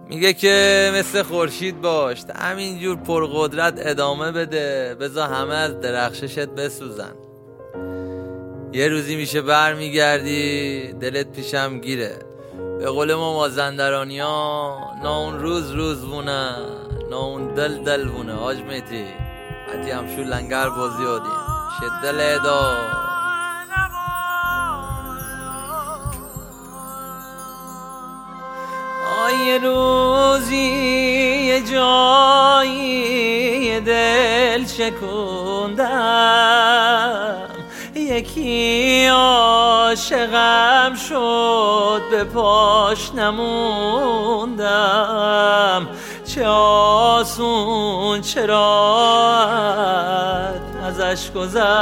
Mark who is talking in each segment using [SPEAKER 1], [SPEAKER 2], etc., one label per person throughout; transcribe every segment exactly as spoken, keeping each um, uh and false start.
[SPEAKER 1] میگه که مثل خورشید باش، همینجور پرقدرت ادامه بده، بذار همه از درخششت بسوزن. یه روزی میشه بر میگردی دلت پیشم گیره. به قول ما مازندرانی ها، نا اون روز روز بونه نا اون دل دل بونه. حاج میتی حتی همشو لنگر بازی آدیم شد دل ادا. آیه روزی یه جایی دل شکوندم، یکی عاشقم شد به پاش نموندم. چه آسون چه راحت ازش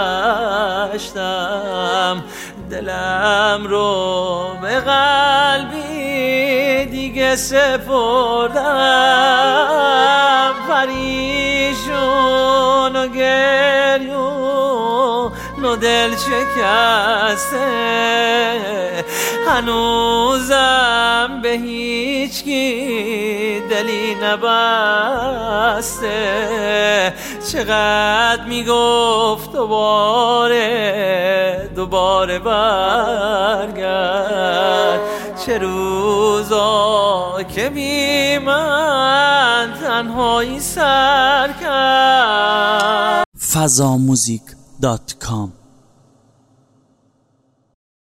[SPEAKER 1] گذشتم، دلم رو به قلبی دیگه سپردم. پریشون و گریون و دل شکسته، هنوزم به هیچ کی دلی نبسته. چقدر میگفت دوباره دوباره برگرد، چه روزا که بی من تنهایی سر کرد.
[SPEAKER 2] فضاموزیک دات کام